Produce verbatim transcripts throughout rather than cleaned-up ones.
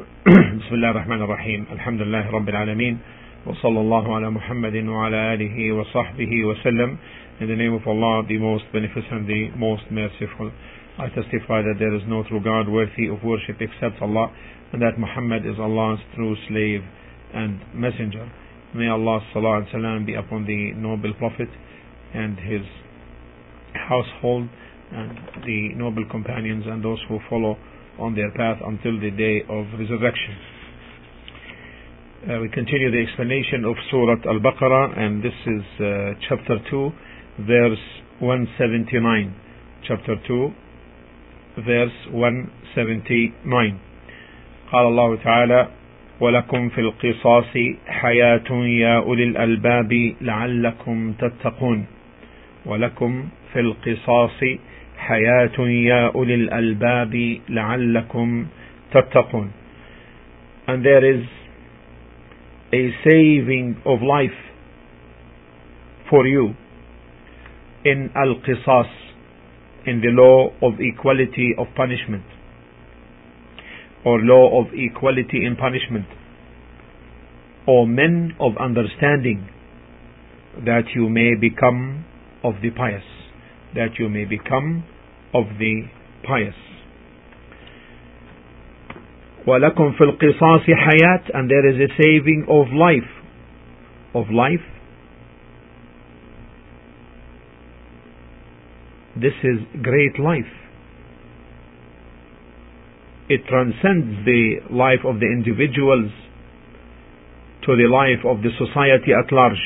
بسم الله الرحمن الرحيم الحمد لله رب العالمين وصلى الله على محمد وعلى آله وصحبه وسلم. In the name of Allah, the most beneficent, the most merciful, I testify that there is no true God worthy of worship except Allah, and that Muhammad is Allah's true slave and messenger. May Allah's salah and salam be upon the noble Prophet and his household and the noble companions and those who follow on their path until the day of resurrection. Uh, we continue the explanation of Surah Al-Baqarah, and this is uh, chapter two, verse one seventy-nine. Chapter two, verse one seventy-nine. قال الله تعالى: ولكم في القصاص حياة يا أولي الألباب لعلكم تتقون. ولكم في القصاص حياة يا أولي الألباب لعلكم تتقون. And there is a saving of life for you in al-qisas, in the law of equality of punishment, or law of equality in punishment, or men of understanding, that you may become of the pious, that you may become of the pious. وَلَكُمْ فِي الْقِصَاصِ حَيَاةٌ, and there is a saving of life, of life. This is great life. It transcends the life of the individuals to the life of the society at large.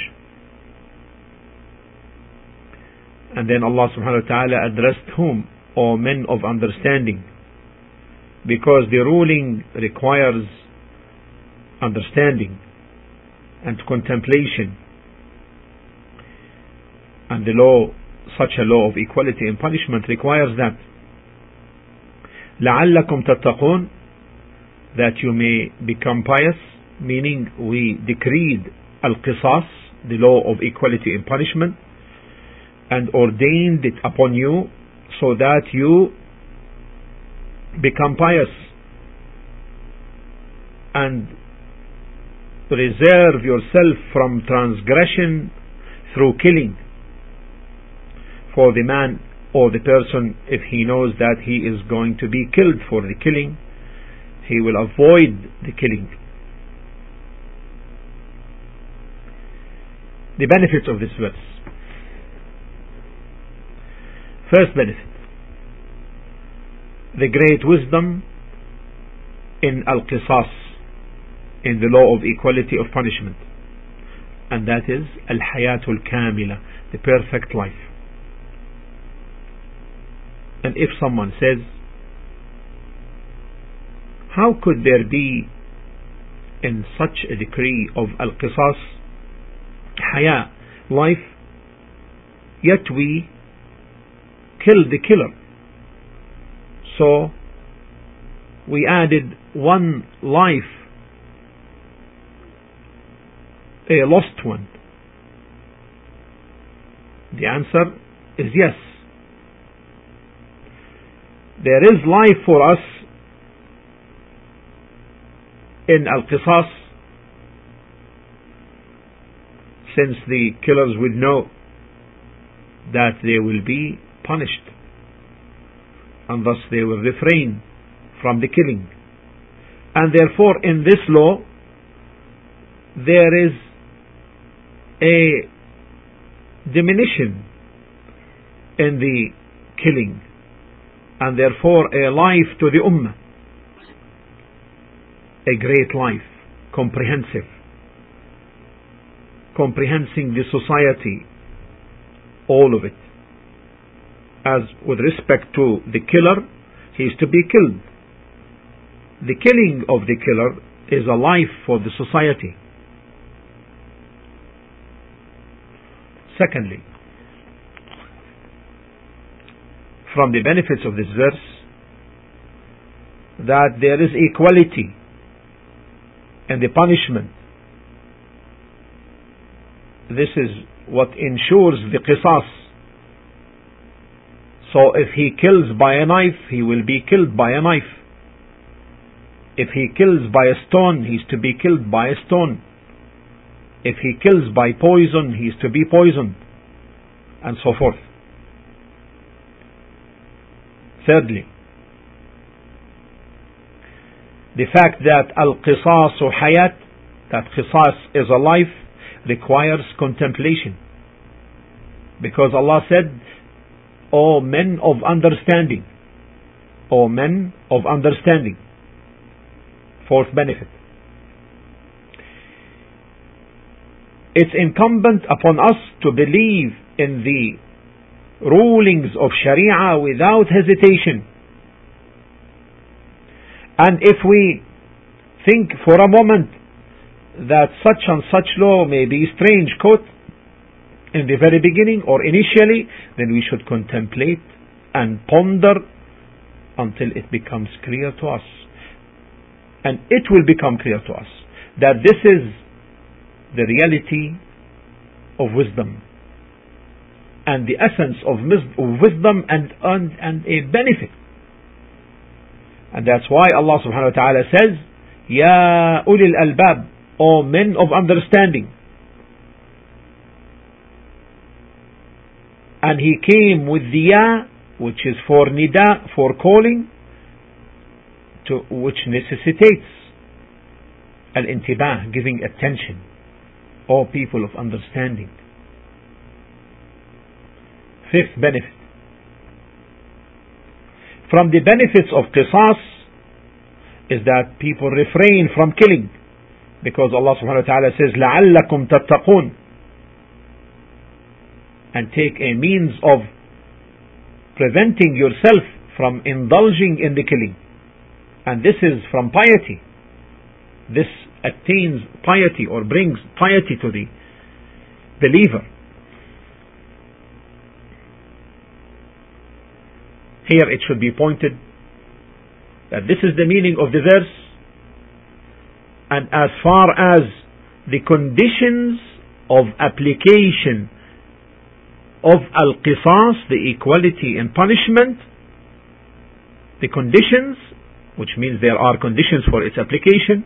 And then Allah subhanahu wa ta'ala addressed whom? Or men of understanding, because the ruling requires understanding and contemplation, and the law, such a law of equality in punishment, requires that. لَعَلَّكُمْ تَتَّقُونَ, that you may become pious, meaning we decreed al-qisas, the law of equality in punishment, and ordained it upon you so that you become pious and reserve yourself from transgression through killing. For the man or the person, if he knows that he is going to be killed for the killing, he will avoid the killing. The benefits of this verse. First benefit, the great wisdom in al-qisas, in the law of equality of punishment, and that is al-hayatul kamila, the perfect life. And if someone says, how could there be in such a decree of al-qisas haya, life, yet we kill the killer? So we added one life, a lost one. The answer is yes. There is life for us in al-qisas, since the killers will know that they will be punished, and thus they will refrain from the killing. And therefore in this law there is a diminution in the killing, and therefore a life to the ummah, a great life, comprehensive, comprehending the society, all of it. As with respect to the killer, he is to be killed. The killing of the killer is a life for the society. Secondly, from the benefits of this verse, that there is equality in the punishment. This is what ensures the qisas. So if he kills by a knife, he will be killed by a knife. If he kills by a stone, he is to be killed by a stone. If he kills by poison, he is to be poisoned, and so forth. Thirdly, the fact that al-qisasu hayat, that qisas is a life, requires contemplation. Because Allah said, O men of understanding, O men of understanding. Fourth benefit. It's incumbent upon us to believe in the rulings of Sharia without hesitation. And if we think for a moment that such and such law may be strange, quote, in the very beginning or initially, then we should contemplate and ponder until it becomes clear to us. And it will become clear to us that this is the reality of wisdom and the essence of wisdom and, and, and a benefit. And that's why Allah subhanahu wa ta'ala says, Ya ulil albab, O men of understanding. And he came with the ya, which is for nida, for calling, to which necessitates al-intibah, giving attention. O people of understanding. Fifth benefit. From the benefits of qisas is that people refrain from killing, because Allah subhanahu wa ta'ala says لَعَلَّكُمْ تَتَّقُونَ, and take a means of preventing yourself from indulging in the killing. And this is from piety. This attains piety or brings piety to the believer. Here it should be pointed that this is the meaning of the verse, and as far as the conditions of application of al-qisas, the equality in punishment, the conditions, which means there are conditions for its application,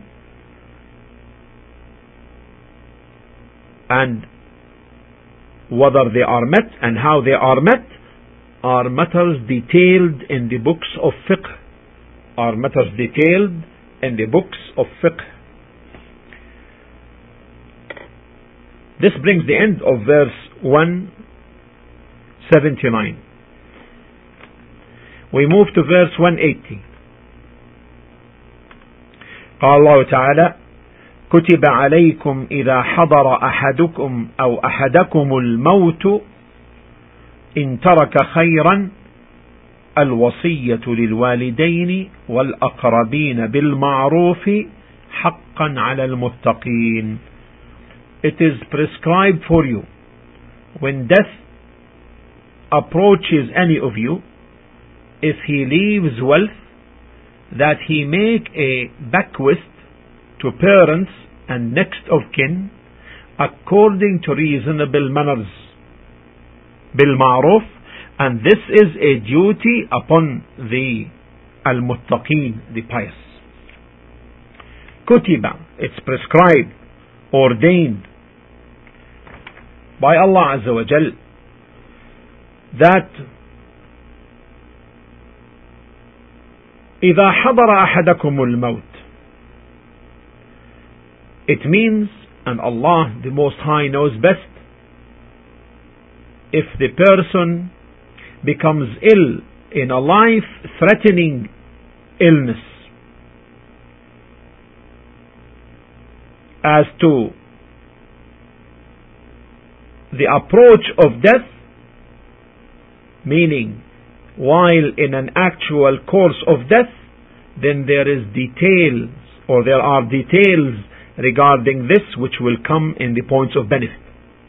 and whether they are met and how they are met, are matters detailed in the books of fiqh, are matters detailed in the books of fiqh. This brings the end of verse one seventy-nine. We move to verse one eighty. قال الله تعالى كتب عليكم إذا حضر أحدكم أو أحدكم الموت إن ترك خيرا الوصية للوالدين والأقربين بالمعروف حقا على المتقين. It is prescribed for you when death approaches any of you, if he leaves wealth, that he make a bequest to parents and next of kin according to reasonable manners, bil ma'ruf, and this is a duty upon the al-muttaqeen, the pious. Kutiba, it's prescribed, ordained by Allah Azza wa Jal, that إذا حضر أحدكم الموت, it means, and Allah the Most High knows best, if the person becomes ill in a life-threatening illness, as to the approach of death, meaning while in an actual course of death, then there is details, or there are details regarding this which will come in the points of benefit.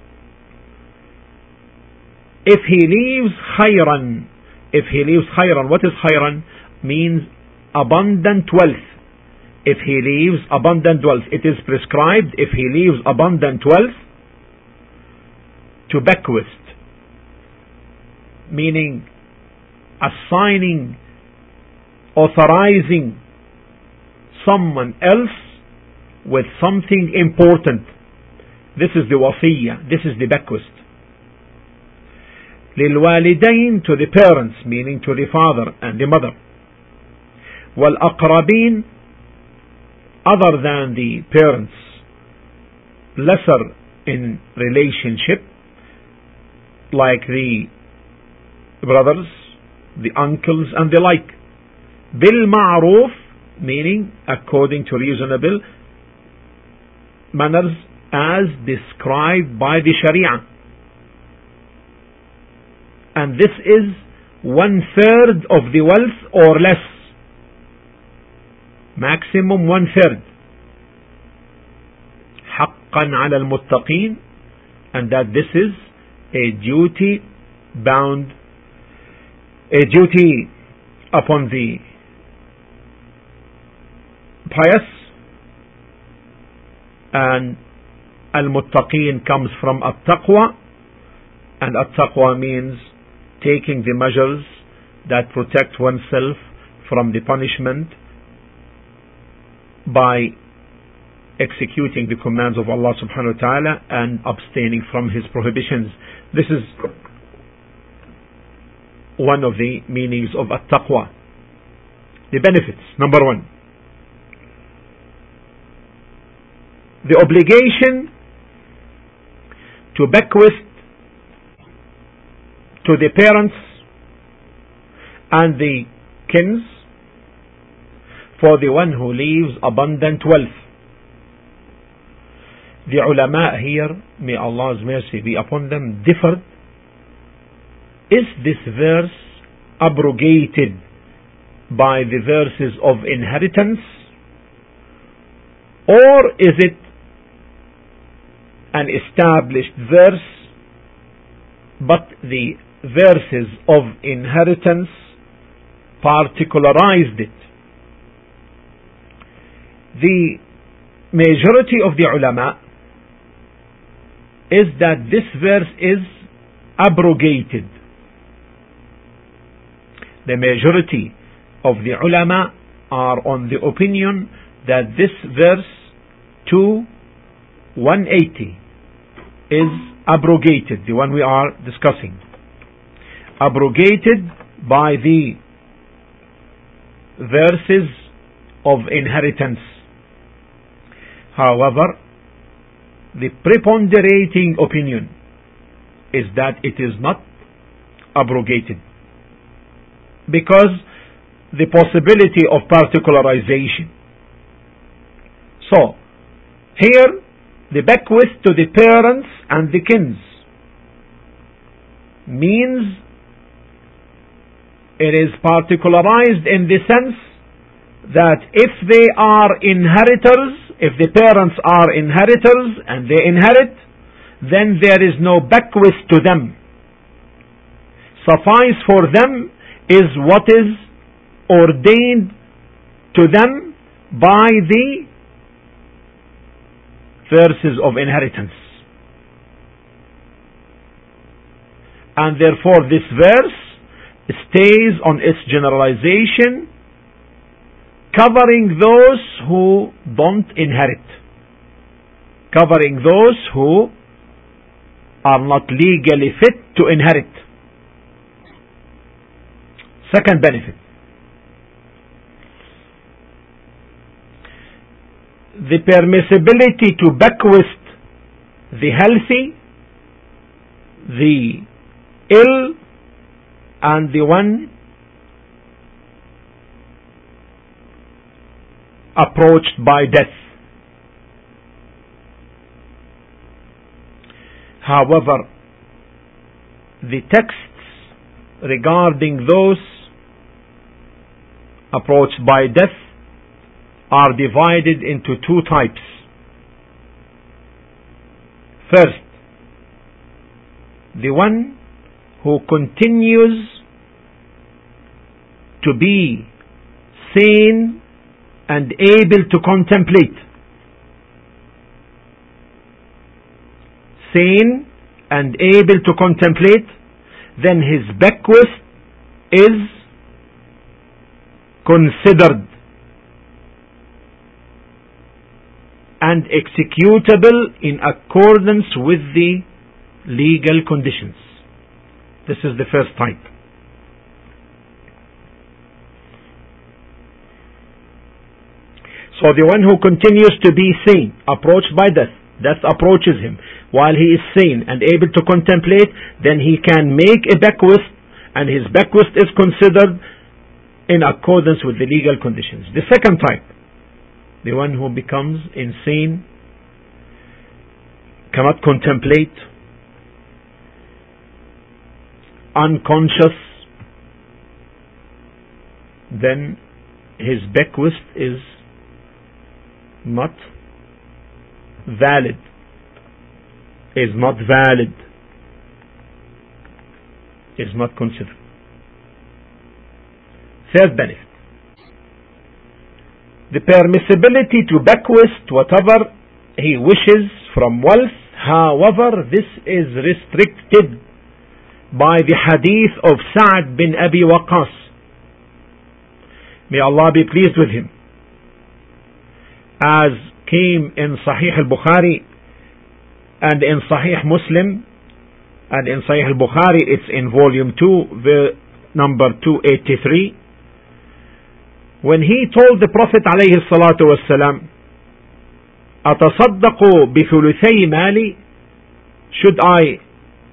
If he leaves khayran, if he leaves khayran, what is khayran? Means abundant wealth. If he leaves abundant wealth, it is prescribed, if he leaves abundant wealth, to bequest, meaning assigning, authorizing someone else with something important. This is the wasiyya, this is the bequest. للوالدين, to the parents, meaning to the father and the mother. والأقربين, other than the parents, lesser in relationship, like the brothers, the uncles and the like. بالمعروف, meaning according to reasonable manners as described by the Sharia. And this is one third of the wealth or less. Maximum one third. حقا على المتقين, and that this is a duty bound, a duty upon the pious. And al-muttaqin comes from at-taqwa, and at-taqwa means taking the measures that protect oneself from the punishment by executing the commands of Allah subhanahu wa ta'ala and abstaining from His prohibitions. This is one of the meanings of at-taqwa. The benefits. Number one, the obligation to bequeath to the parents and the kins for the one who leaves abundant wealth. The ulama here, may Allah's mercy be upon them, differed. Is this verse abrogated by the verses of inheritance, or is it an established verse, but the verses of inheritance particularized it? The majority of the ulama is that this verse is abrogated. The majority of the ulama are on the opinion that this verse two one eighty is abrogated, the one we are discussing, abrogated by the verses of inheritance. However, the preponderating opinion is that it is not abrogated, because the possibility of particularization. So, here the bequest to the parents and the kins means it is particularized in the sense that if they are inheritors, if the parents are inheritors and they inherit, then there is no bequest to them. Suffice for them is what is ordained to them by the verses of inheritance. And therefore this verse stays on its generalization, covering those who don't inherit, covering those who are not legally fit to inherit. Second benefit, the permissibility to bequeath the healthy, the ill, and the one approached by death. However, the texts regarding those approached by death are divided into two types. First, the one who continues to be sane and able to contemplate. Sane and able to contemplate, then his bequest is considered. and executable in accordance with the legal conditions. This is the first type. So the one who continues to be sane, approached by death, death approaches him while he is sane and able to contemplate, then he can make a bequest, and his bequest is considered in accordance with the legal conditions. The second type, the one who becomes insane, cannot contemplate, unconscious, then his bequest is not valid, is not valid, is not considered. Third benefit, the permissibility to bequest whatever he wishes from wealth. However, this is restricted by the hadith of Sa'd bin Abi Waqqas, may Allah be pleased with him, as came in Sahih al-Bukhari and in Sahih Muslim, and in Sahih al-Bukhari it's in volume two, number two eighty-three, when he told the Prophet alayhi salatu wassalam, أتصدق بثلثي مالي, should I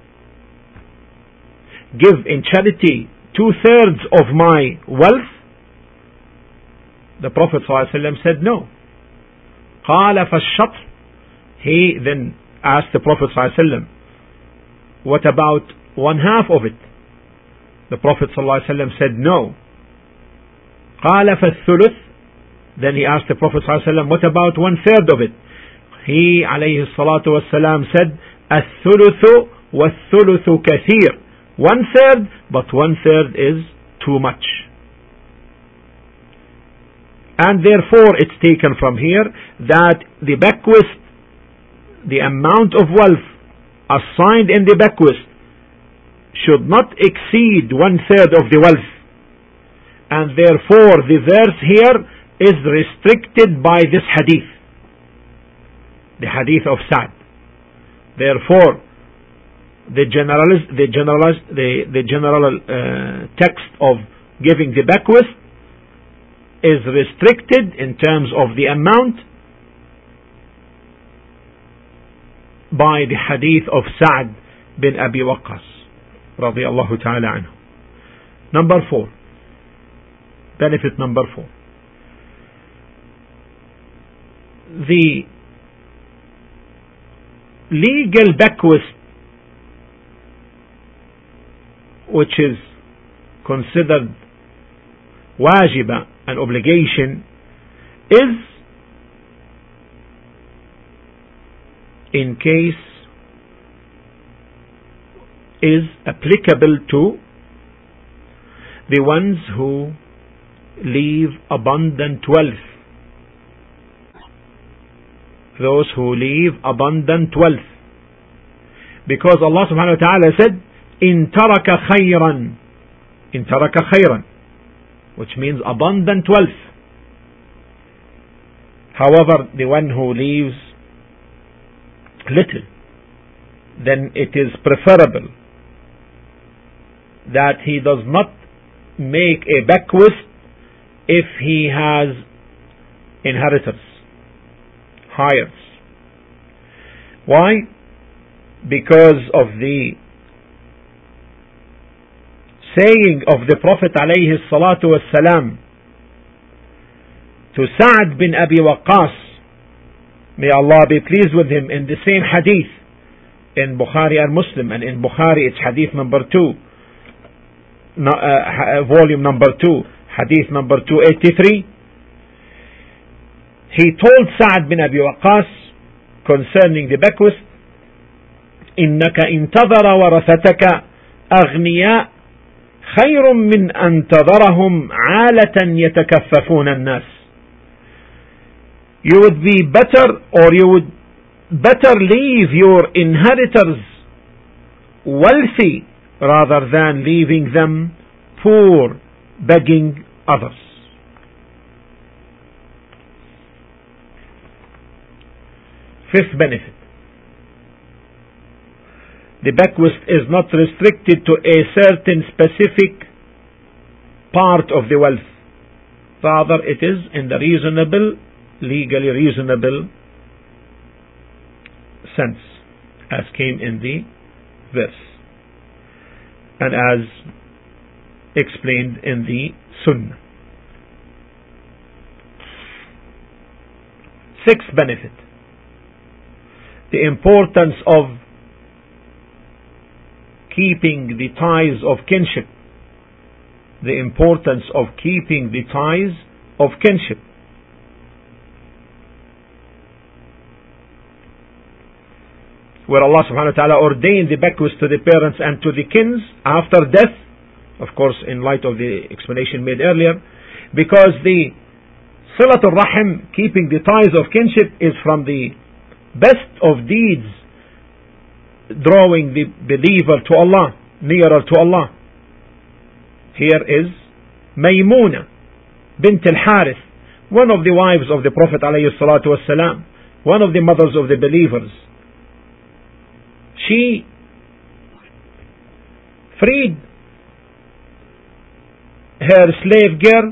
give in charity two-thirds of my wealth? The Prophet ﷺ said no. قال فالشطر, he then asked the Prophet ﷺ, what about one half of it? The Prophet ﷺ said no. قال فالثلث, then he asked the Prophet ﷺ, what about one third of it? He alayhi salatu wassalam said, الثلث والثلث كثير, one third, but one third is too much. And therefore it's taken from here that the bequest, the amount of wealth assigned in the bequest, should not exceed one third of the wealth. And therefore the verse here is restricted by this hadith, the hadith of Sa'd. Therefore the general, the general, the, the general uh, text of giving the bequest is restricted in terms of the amount by the hadith of Sa'd bin Abi Waqqas radiyallahu ta'ala anhu. Number four, benefit number four, the legal bequest, which is considered wajiba, an obligation, is in case is applicable to the ones who leave abundant wealth, those who leave abundant wealth, because Allah subhanahu wa ta'ala said in taraka khayran, in taraka khayran, which means abundant wealth. However, the one who leaves little, then it is preferable that he does not make a bequest if he has inheritors, heirs. Why? Because of the saying of the Prophet alayhi salatu wassalam to Sa'd bin Abi Waqqas, may Allah be pleased with him, in the same hadith in Bukhari and Muslim, and in Bukhari it's hadith number two, no, uh, volume number two, hadith number two eighty-three. He told Sa'd bin Abi Waqqas concerning the bequest, إنك انتظر ورثتك أغنياء خير من أن تذرهم عالة يتكففون الناس. You would be better, or you would better leave your inheritors wealthy rather than leaving them poor, begging others. Fifth benefit: the bequest is not restricted to a certain specific part of the wealth. Rather, it is in the reasonable, legally reasonable sense, as came in the verse and as explained in the Sunnah. Sixth benefit: the importance of keeping the ties of kinship. The importance of keeping the ties of kinship. Where Allah subhanahu wa ta'ala ordained the bequest to the parents and to the kins after death, of course in light of the explanation made earlier, because the Silatul Rahim, keeping the ties of kinship, is from the best of deeds drawing the believer to Allah, nearer to Allah. Here is Maymuna bint al-Harith, one of the wives of the Prophet alayhi salatu wasalam, one of the mothers of the believers. She freed her slave girl,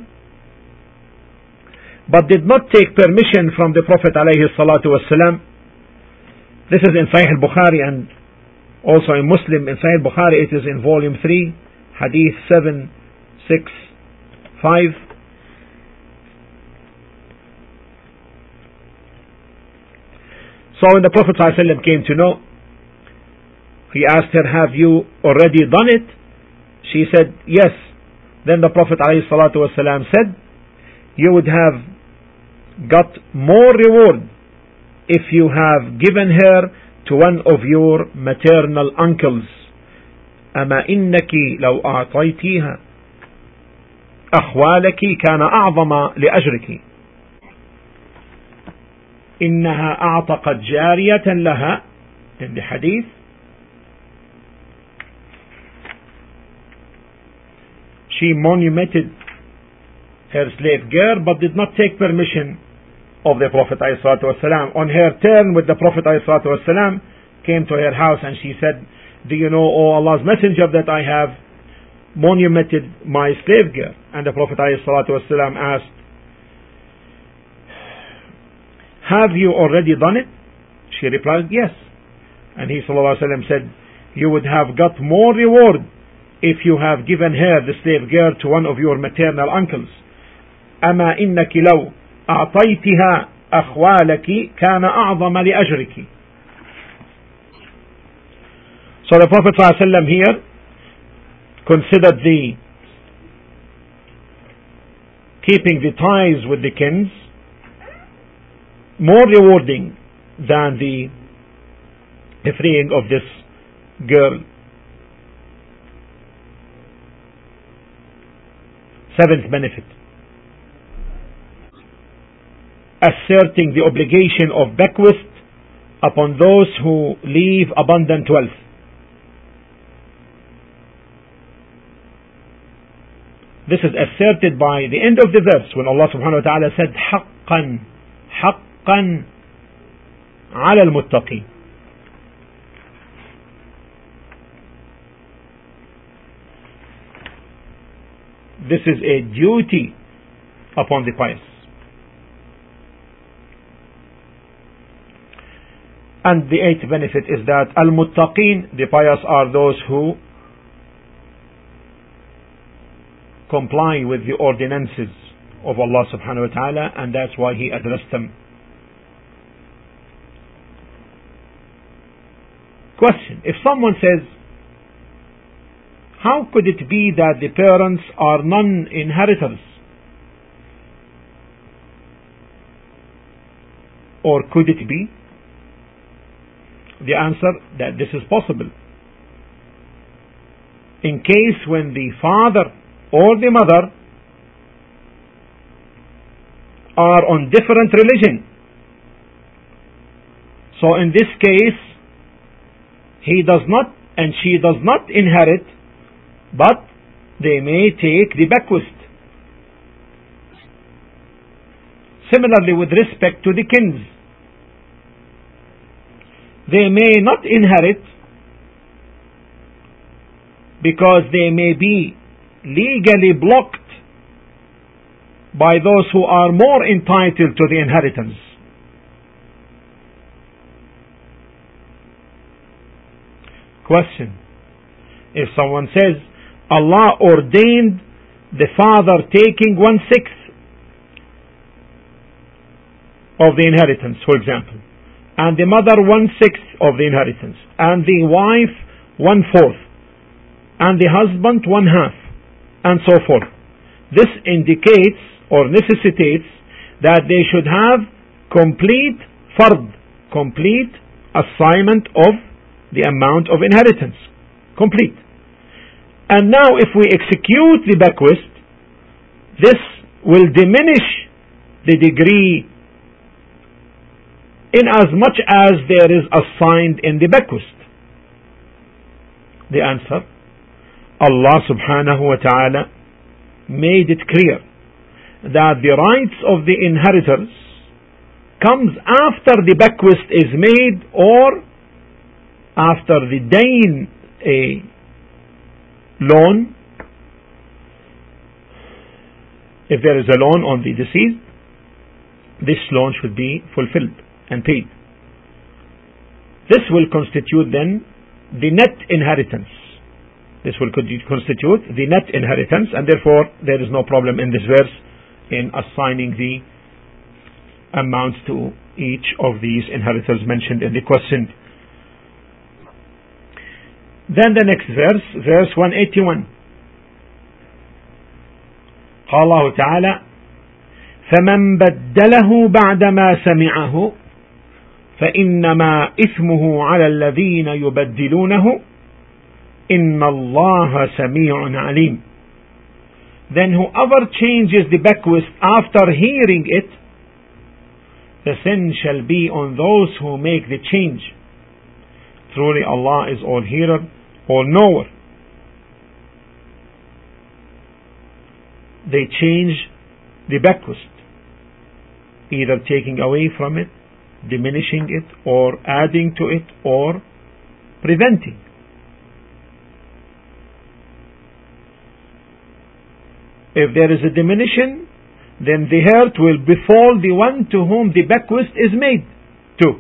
but did not take permission from the Prophet alayhi salatu wasalam. This is in Sahih al-Bukhari and also in Muslim. In Sahih al-Bukhari it is in volume three, hadith seven six five. So when the Prophet ﷺ came to know, he asked her, have you already done it? She said, yes. Then the Prophet ﷺ said, you would have got more reward if you have given her to one of your maternal uncles. أما إنك لو أعطيتيها أخوالك كان أعظم لأجرك. إنها أعتقت جارية لها, in the hadith, she manumitted her slave girl but did not take permission of the Prophet ﷺ. On her turn with the Prophet ﷺ, came to her house and she said, do you know, O Allah's Messenger, that I have manumitted my slave girl? And the Prophet ﷺ asked, have you already done it? She replied, yes. And he ﷺ said, you would have got more reward if you have given her, the slave girl, to one of your maternal uncles. أما إنك لو أعطيتها أخوالك كان أعظم لأجرك. So the Prophet ﷺ here considered the keeping the ties with the kins more rewarding than the, the freeing of this girl. Seventh benefit: asserting the obligation of bequest upon those who leave abundant wealth. This is asserted by the end of the verse when Allah subhanahu wa ta'ala said, حقا حقا على المتقين. This is a duty upon the pious. And the eighth benefit is that al-muttaqin, the pious, are those who comply with the ordinances of Allah subhanahu wa ta'ala, and that's why He addressed them. Question: if someone says, how could it be that the parents are non-inheritors? Or could it be? The answer, that this is possible. In case when the father or the mother are on different religion. So in this case, he does not and she does not inherit, but they may take the bequest. Similarly with respect to the kins, they may not inherit because they may be legally blocked by those who are more entitled to the inheritance. Question: if someone says Allah ordained the father taking one-sixth of the inheritance, for example, and the mother one-sixth of the inheritance, and the wife one-fourth, and the husband one-half, and so forth, this indicates or necessitates that they should have complete fard, complete assignment of the amount of inheritance, complete. And now if we execute the bequest, this will diminish the degree in as much as there is assigned in the bequest. The answer: Allah subhanahu wa ta'ala made it clear that the rights of the inheritors comes after the bequest is made or after the dain, a loan. If there is a loan on the deceased, this loan should be fulfilled and paid. This will constitute then the net inheritance. This will constitute the net inheritance, and therefore there is no problem in this verse in assigning the amounts to each of these inheritors mentioned in the question. Then the next verse, verse one eighty-one. قال الله تعالى: فمن بدله بعدما سمعه فإنما إثمه على الذين يبدلونه إن الله سميع عليم. Then whoever changes the bequest after hearing it, the sin shall be on those who make the change. Truly Allah is all hearer, all knower. They change the bequest, either taking away from it, diminishing it, or adding to it, or preventing. If there is a diminution, then the hurt will befall the one to whom the bequest is made to.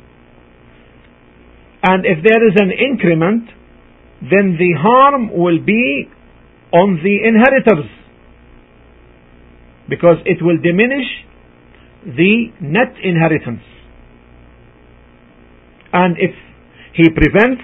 And if there is an increment, then the harm will be on the inheritors, because it will diminish the net inheritance. And if he prevents,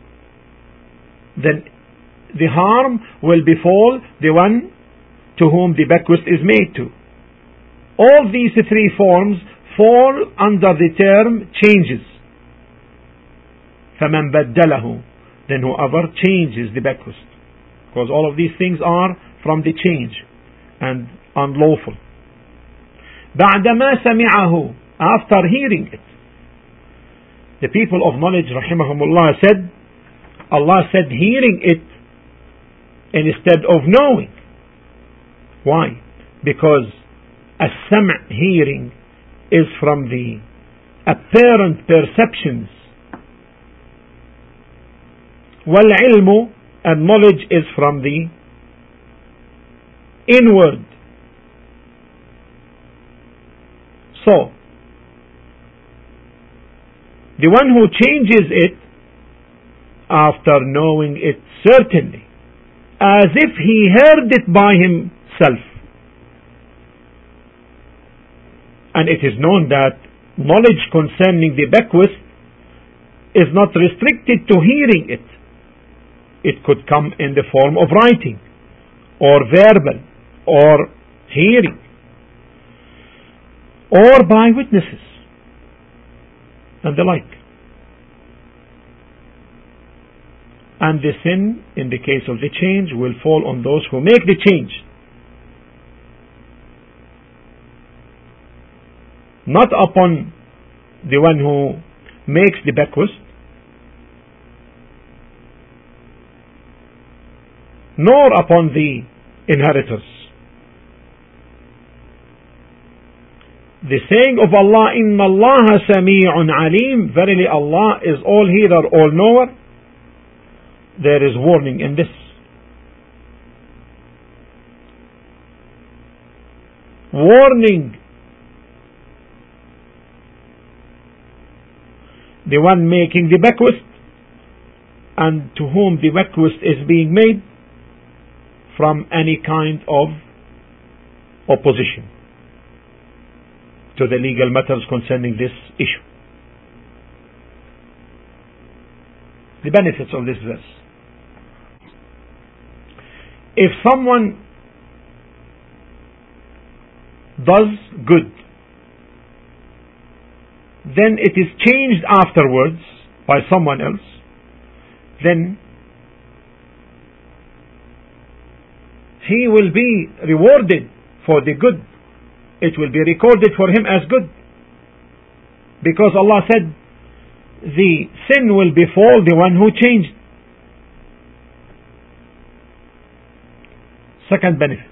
then the harm will befall the one to whom the bequest is made to. All these three forms fall under the term changes. فَمَنْ بَدَّلَهُ, then whoever changes the bequest, because all of these things are from the change and unlawful. بَعْدَمَا سَمِعَهُ, after hearing it. The people of knowledge rahimahumullah said, Allah said hearing it instead of knowing. Why? Because as-sam' hearing is from the apparent perceptions, wal-ilmu, and knowledge is from the inward. So the one who changes it after knowing it certainly, as if he heard it by himself. And it is known that knowledge concerning the bequest is not restricted to hearing it. It could come in the form of writing, or verbal, or hearing, or by witnesses, and the like. And the sin, in the case of the change, will fall on those who make the change, not upon the one who makes the bequest, nor upon the inheritors. the saying of Allah, إِنَّ اللَّهَ سَمِيعٌ عَلِيمٌ, verily Allah is all hearer, all knower, there is warning in this. Warning the one making the bequest and to whom the bequest is being made from any kind of opposition to the legal matters concerning this issue. The benefits of this verse. If someone does good, then it is changed afterwards by someone else, then he will be rewarded for the good. It will be recorded for him as good, because Allah said the sin will befall the one who changed. Second benefit,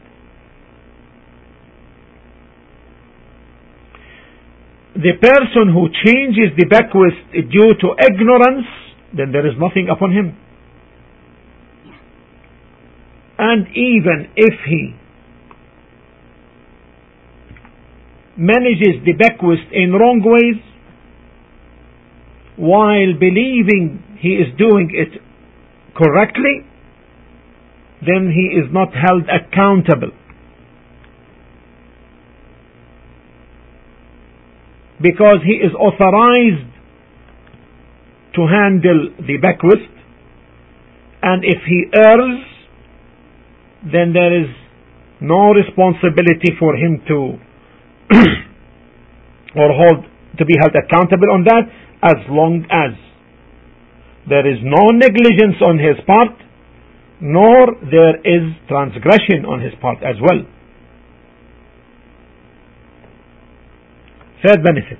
the person who changes the bequest due to ignorance, then there is nothing upon him. And even if he manages the bequest in wrong ways, while believing he is doing it correctly, then he is not held accountable, because he is authorized to handle the bequest, and if he errs, then there is no responsibility for him to or hold to be held accountable on that, as long as there is no negligence on his part, nor there is transgression on his part as well. Third benefit,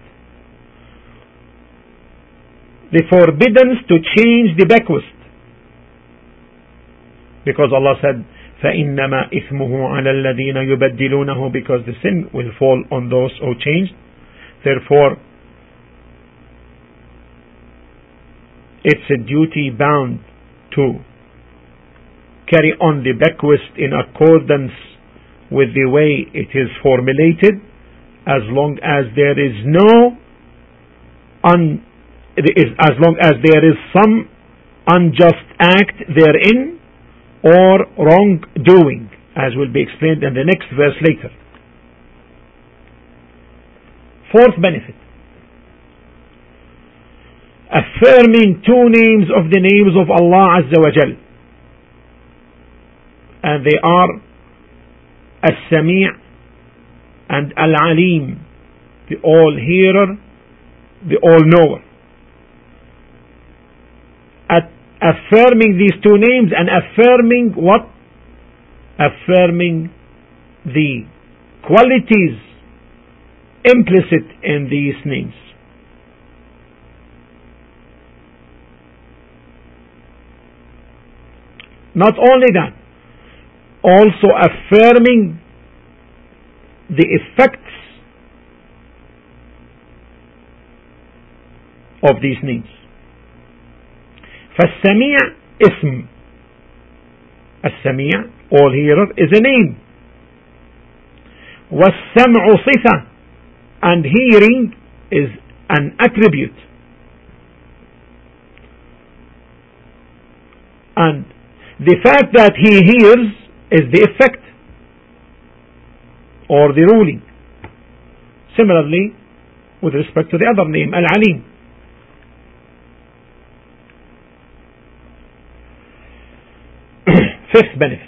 the forbiddance to change the bequest, because Allah said فَإِنَّمَا إِثْمُهُ عَلَى الَّذِينَ يُبَدِّلُونَهُ, because the sin will fall on those who changed. Therefore, it's a duty bound to carry on the bequest in accordance with the way it is formulated, as long as there is no un, as long as there is some unjust act therein or wrongdoing, as will be explained in the next verse later. Fourth benefit, affirming two names of the names of Allah Azza wa Jal, and they are As-Sami' and Al-Alim, the all-hearer, the all-knower. At affirming these two names, and affirming what? Affirming the qualities implicit in these names. Not only that, also affirming the effects of these names. فالسميع اسم, السميع, all hearer, is a name. والسمع صفة, and hearing is an attribute. And the fact that he hears is the effect or the ruling. Similarly, with respect to the other name, Al-Alim. Fifth benefit,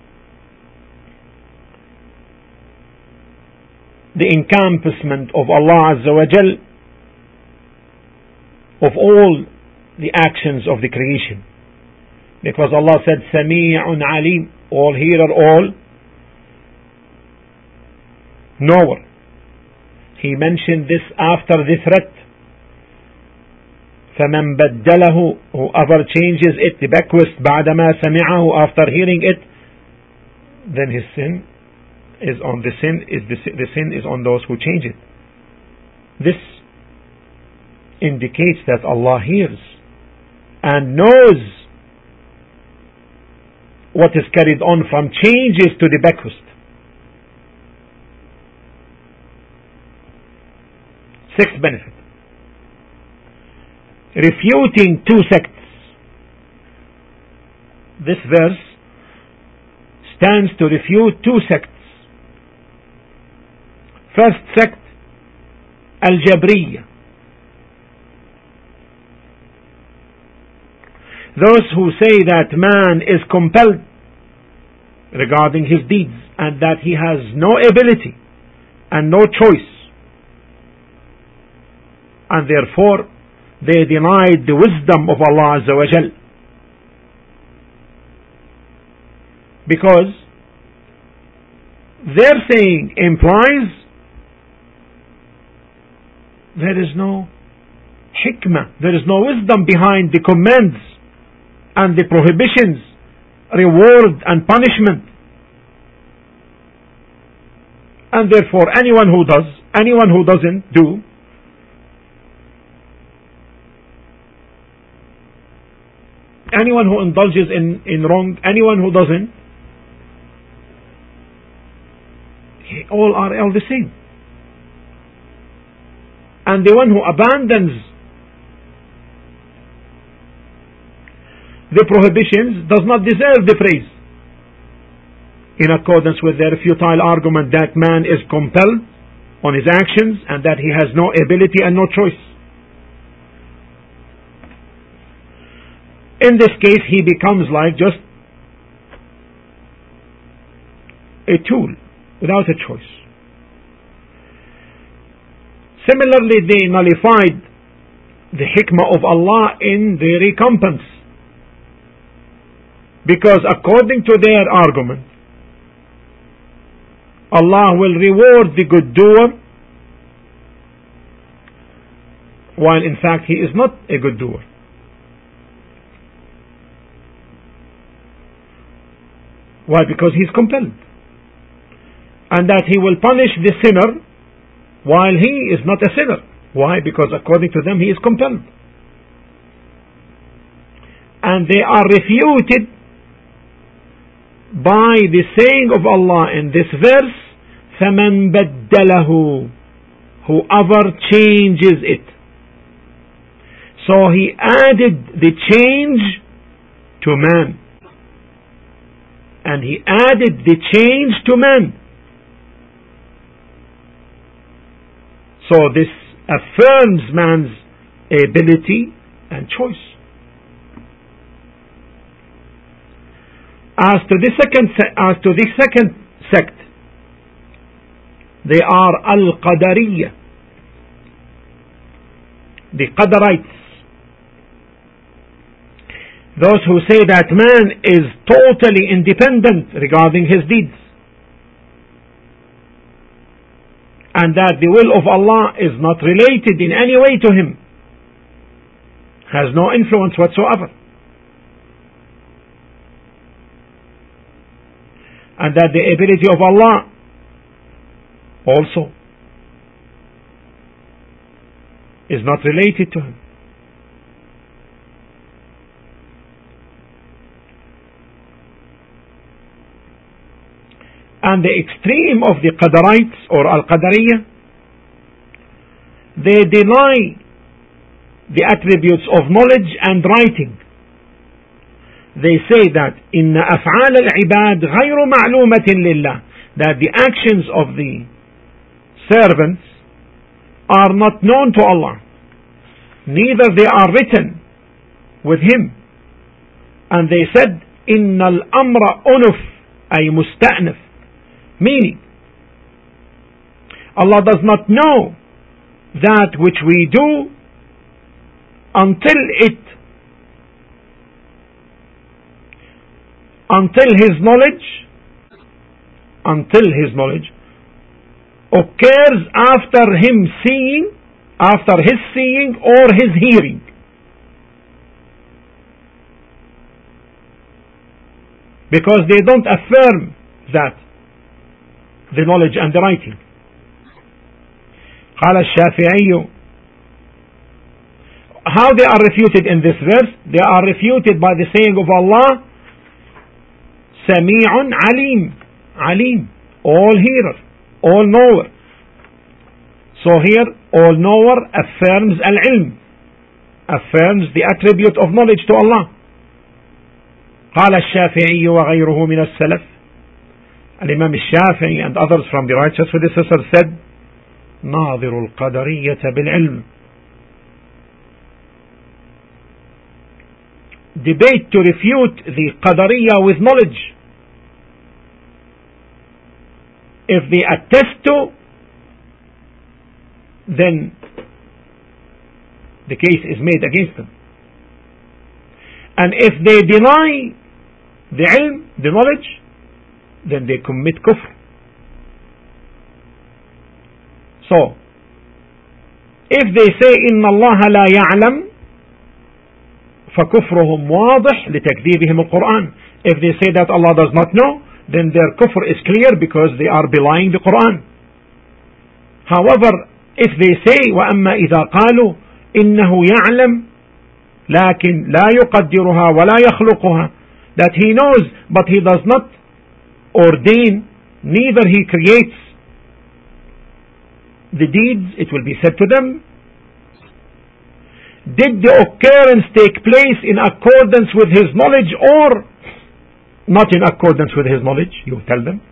the encompassment of Allah Azza wa Jal of all the actions of the creation, because Allah said Sami'un Alim, all hearer, all knower. He mentioned this after the threat, فَمَنْ بَدَّلَهُ, whoever changes it, the bequest, بَعْدَمَا سَمِعَهُ, after hearing it, then his sin is on the sin is the, the sin is on those who change it. This indicates that Allah hears and knows what is carried on from changes to the bequest. Sixth benefit: refuting two sects. This verse stands to refute two sects. First sect, Al-Jabriyya. Those who say that man is compelled regarding his deeds and that he has no ability and no choice, and therefore they denied the wisdom of Allah Azza wa Jal, because their saying implies there is no hikmah, there is no wisdom behind the commands and the prohibitions, reward and punishment. And therefore anyone who does, anyone who doesn't do, anyone who indulges in, in wrong, anyone who doesn't, all are all the same. And the one who abandons the prohibitions does not deserve the praise, in accordance with their futile argument that man is compelled on his actions and that he has no ability and no choice. In this case, he becomes like just a tool without a choice. Similarly, they nullified the hikmah of Allah in the recompense, because according to their argument, Allah will reward the good doer, while in fact he is not a good doer. Why? Because he is compelled. And that he will punish the sinner while he is not a sinner. Why? Because according to them he is compelled. And they are refuted by the saying of Allah in this verse, فَمَنْ بَدَّلَهُ, whoever changes it. So he added the change to man, and he added the change to man. So this affirms man's ability and choice. As to the second, as to the second sect, they are Al-Qadariyya, the Qadarites. Those who say that man is totally independent regarding his deeds, and that the will of Allah is not related in any way to him, has no influence whatsoever, and that the ability of Allah also is not related to him. And the extreme of the Qadarites or Al-Qadariyya, they deny the attributes of knowledge and writing. They say that إن أفعال العباد غير معلومة لله, that the actions of the servants are not known to Allah, neither they are written with him. And they said إن الأمر أنف, أي مستأنف, meaning Allah does not know that which we do until it until his knowledge until his knowledge occurs after him seeing, after his seeing or his hearing. Because they don't affirm that, the knowledge and the writing. قال الشافعي. How they are refuted in this verse? They are refuted by the saying of Allah, Sami'un Alim. Alim, all hearer, all knower. So here, all knower affirms al-ilm, affirms the attribute of knowledge to Allah. قال الشافعي وغيره من السلف. Al-Imam al-Shafi'i and others from the righteous predecessors said, ناظر القدرية بالعلم. Debate to refute the Qadariyah with knowledge. If they attest to, then the case is made against them. And if they deny the ilm, the knowledge, then they commit kufr. So, if they say إن الله لا يعلم, فكفرهم واضح لتكذيبهم القرآن. If they say that Allah does not know, then their kufr is clear because they are belying the Quran. However, if they say وأما إذا قالوا إنه يعلم لكن لا يقدرها ولا يخلقها, that he knows but he does not ordain, neither he creates the deeds, it will be said to them, did the occurrence take place in accordance with his knowledge or not in accordance with his knowledge? You tell them.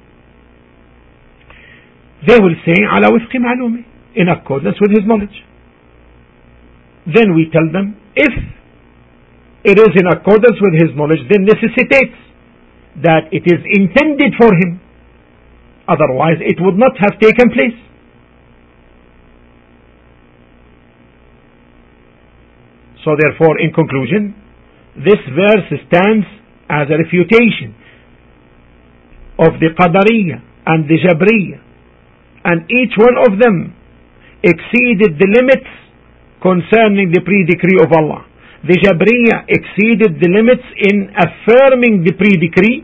They will say على وفق معلومه, in accordance with his knowledge. Then we tell them, if it is in accordance with his knowledge, then necessitates that it is intended for him, otherwise it would not have taken place. So therefore, in conclusion, this verse stands as a refutation of the Qadariyah and the Jabriyah, and each one of them exceeded the limits concerning the pre-decree of Allah. The Jabriyah exceeded the limits in affirming the pre-decree,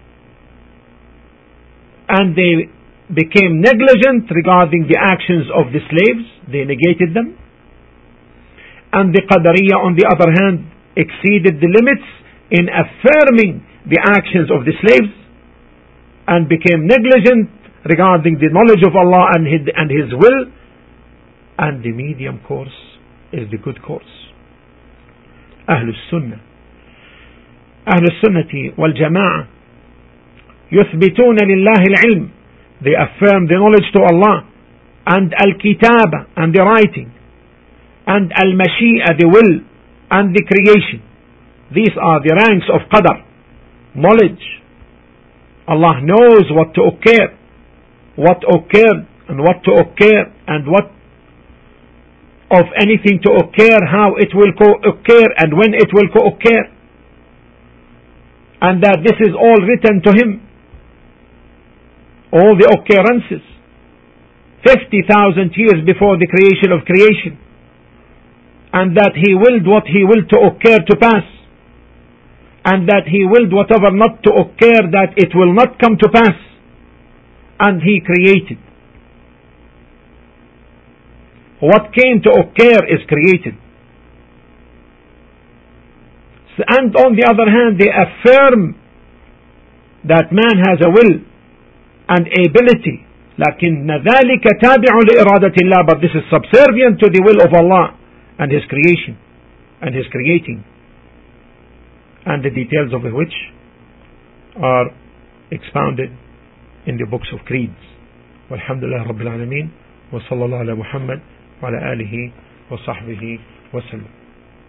and they became negligent regarding the actions of the slaves. They negated them. And the Qadariyah, on the other hand, exceeded the limits in affirming the actions of the slaves and became negligent regarding the knowledge of Allah and his, and his will. And the medium course is the good course. أهل السنة أهل السنة والجماعة يثبتون لله العلم. They affirm the knowledge to Allah, and al-kitaba, and the writing, and al-mashi'a, the will, and the creation. These are the ranks of qadar, knowledge. Allah knows what to occur, what occurred, and what to occur, and what of anything to occur, how it will co-occur, and when it will co-occur. And that this is all written to Him, all the occurrences, fifty thousand years before the creation of creation. And that He willed what He willed to occur to pass, and that He willed whatever not to occur, that it will not come to pass. And He created. What came to occur is created. And on the other hand, they affirm that man has a will and ability. لكن ذلك تابع لإرادة الله, but this is subservient to the will of Allah and His creation and His creating, and the details of which are expounded in the books of creeds. Walhamdulillah Rabbil Alameen, wa sallallahu ala Muhammad wa ala alihi wa sahbihi wa sallam.